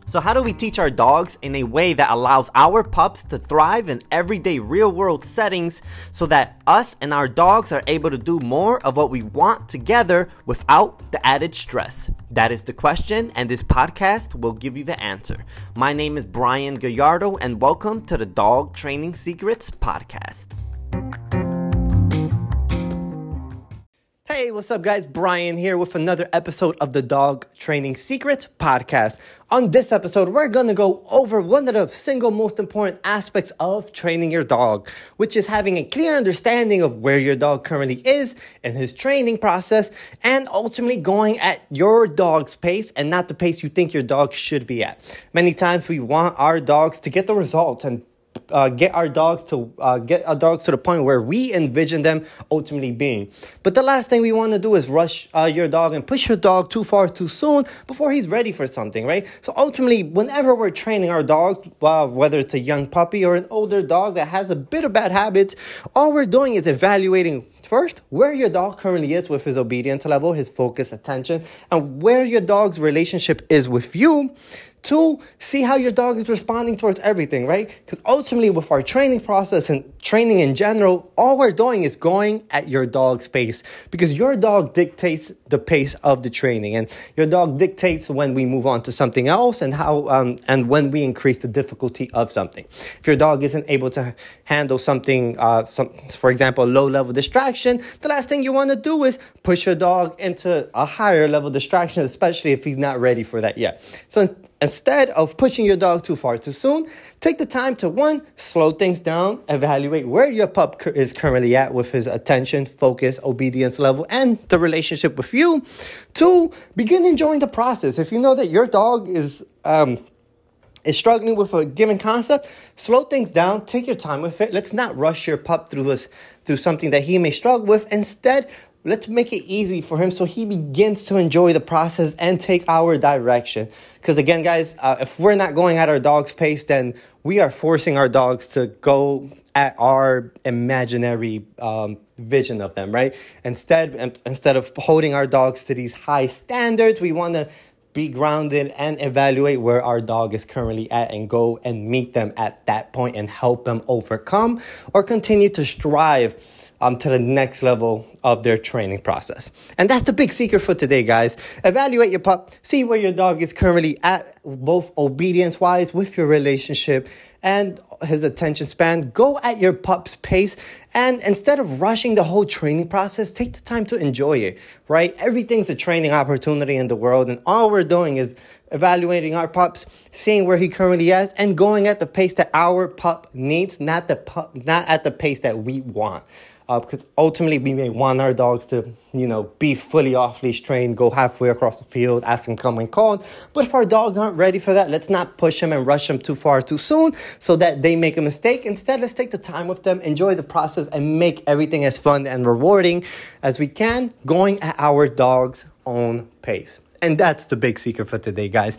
So how do we teach our dogs in a way that allows our pups to thrive in everyday real-world settings so that us and our dogs are able to do more of what we want together without the added stress? That is the question, and this podcast will give you the answer. My name is Brian Gallardo, and welcome to the Dog Training Secrets Podcast. Hey, what's up guys? Brian here with another episode of the Dog Training Secrets Podcast. On this episode, we're going to go over one of the single most important aspects of training your dog, which is having a clear understanding of where your dog currently is in his training process and ultimately going at your dog's pace and not the pace you think your dog should be at. Many times we want our dogs to get the results and get our dogs to the point where we envision them ultimately being. But the last thing we want to do is rush your dog and push your dog too far too soon before he's ready for something, right? So ultimately, whenever we're training our dogs, whether it's a young puppy or an older dog that has a bit of bad habits, all we're doing is evaluating first, where your dog currently is with his obedience level, his focus, attention, and where your dog's relationship is with you. Two, see how your dog is responding towards everything, right? Because ultimately with our training process and training in general, all we're doing is going at your dog's pace because your dog dictates the pace of the training and your dog dictates when we move on to something else and how and when we increase the difficulty of something. If your dog isn't able to handle something, for example, a low-level distraction, the last thing you want to do is push your dog into a higher level distraction, especially if he's not ready for that yet. So instead of pushing your dog too far too soon, take the time to, one, slow things down, evaluate where your pup is currently at with his attention, focus, obedience level, and the relationship with you. Two, begin enjoying the process. If you know that your dog is struggling with a given concept, slow things down, take your time with it. Let's not rush your pup through something that he may struggle with. Instead, let's make it easy for him so he begins to enjoy the process and take our direction. Because again, guys, if we're not going at our dog's pace, then we are forcing our dogs to go at our imaginary vision of them, right? Instead of holding our dogs to these high standards, we want to be grounded and evaluate where our dog is currently at and go and meet them at that point and help them overcome or continue to strive to the next level of their training process. And that's the big secret for today, guys. Evaluate your pup, see where your dog is currently at, both obedience-wise with your relationship and his attention span. Go at your pup's pace, and instead of rushing the whole training process, take the time to enjoy it, right? Everything's a training opportunity in the world, and all we're doing is evaluating our pups, seeing where he currently is, and going at the pace that our pup needs, not at the pace that we want. Because ultimately we may want our dogs to, be fully off-leash trained, go halfway across the field, ask them come when called. But if our dogs aren't ready for that, let's not push them and rush them too far too soon so that they make a mistake. Instead, let's take the time with them, enjoy the process, and make everything as fun and rewarding as we can, going at our dog's own pace. And that's the big secret for today, guys.